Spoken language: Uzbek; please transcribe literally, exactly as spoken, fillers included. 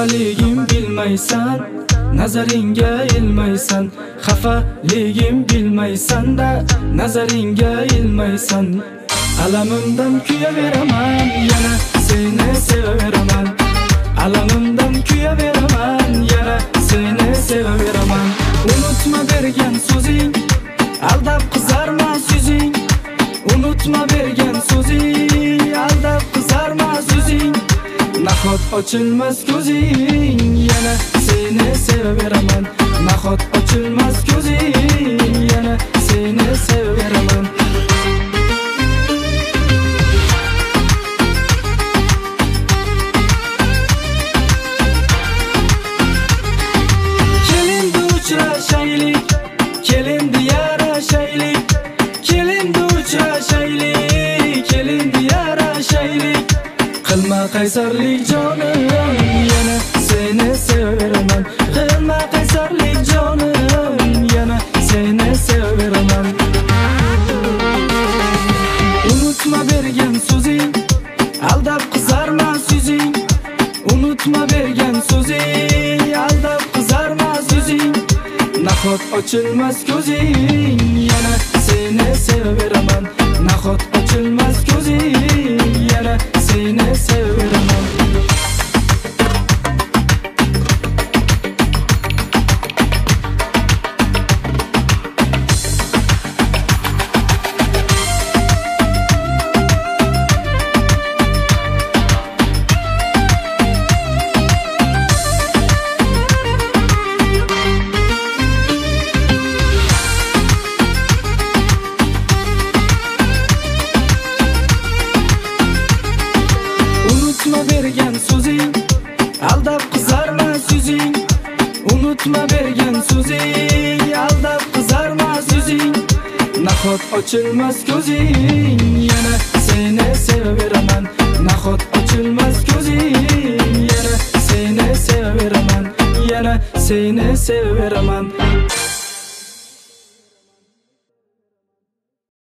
Xafaligim bilmaysan, nazaringga ilmaysan. Xafaligim bilmaysan-da, nazaringga ilmaysan. Alamimdan kuyaveraman, yana seni sevaveraman. Alamimdan kuyaveraman, yana seni sevaveraman. Unutma bergan so'zing, aldab qizarmas yuzing. Unutma bergan so'zing, aldab qizarmas yuzing. Nahot ochilmas ko'zing, yana seni sevaveraman. Nahot ochilmas ko'zing, yana seni sevaveraman. Kelindi uchrashaylik, kelindi yarashaylik. Kelindi uchrashaylik, kelindi yarashaylik. Qilma qaysarlik jonim, yana seni sevaveraman. Qilma qaysarlik jonim, yana seni sevaveraman. Unutma bergan so'zing, aldab qizarmas yuzing. Unutma bergan so'zing, aldab qizarmas yuzing. Nahot ochilmas ko'zing, yana seni sevaveraman. Nahot ochilmas ko'zing, yana seni sevaveraman. Unutma bergan so'zing, aldab qizarmas yuzing. Unutma bergan so'zing, aldab qizarmas yuzing. Nahot ochilmas ko'zing, yana seni sevaveraman. Nahot ochilmas ko'zing, yana seni sevaveraman. Yana seni sevaveraman.